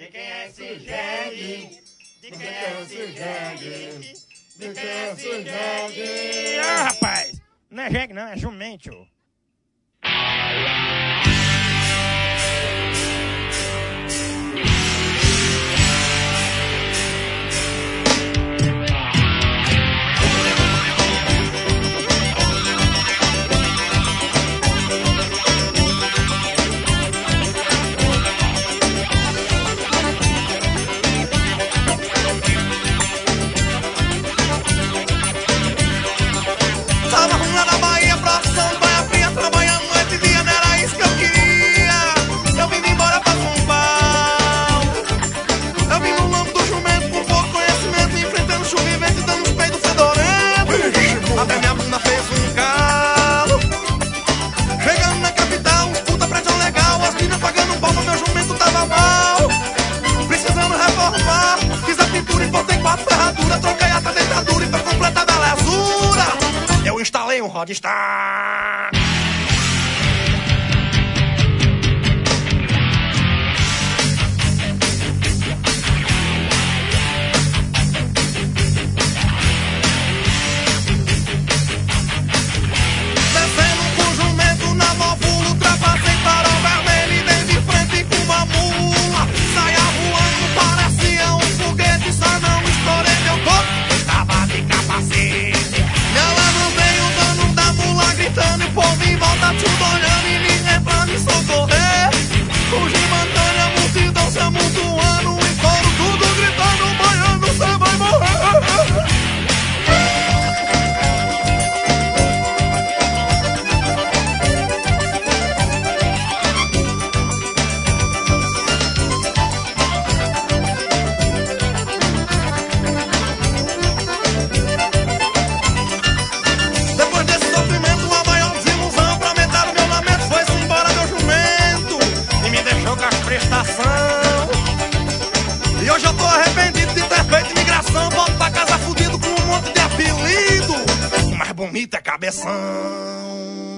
De quem é esse jegue? De quem é esse jegue? De quem é esse jegue? Ah, rapaz, não é jegue não, é jumento. Tava ruim lá na Bahia, profissão, Baia Fria, trabalhando noite e dia, não era isso que eu queria. Eu vim embora pra São Paulo. Eu vim no lombo do jumento, com pouco conhecimento, enfrentando chuva e vento e dando uns peidos fedorentos. Até minha bunda fez um calo. Chegando na capital, uns puta prédio legal, as minas pagando palma, meu jumento tava mal. Precisando reformar, fiz a pintura e botei 4 ferraduras, troquei a dentadura e pra completar a belezura eu instalei um Rodstar. Descendo com jumento na móvulo, ultrapassei farol vermelho e dei de frente com uma mula. Saia voando, parecia um foguete, só não estourei meu corpo, estava de capacete. Gritando e o povo em volta tudo olhando e ninguém pra me socorrer. Fugi mantendo a multidão se amontoando em coro, tudo gritando, baiano, cê vai morrer. Depois desse sofrimento, a maior desilusão pra aumentar o meu lamento foi-se embora meu jumento e me deixou com as prestação. E hoje eu tô arrependido de ter feito imigração. Volto pra casa fudido com um monte de apelido. O mais bonito é cabeção.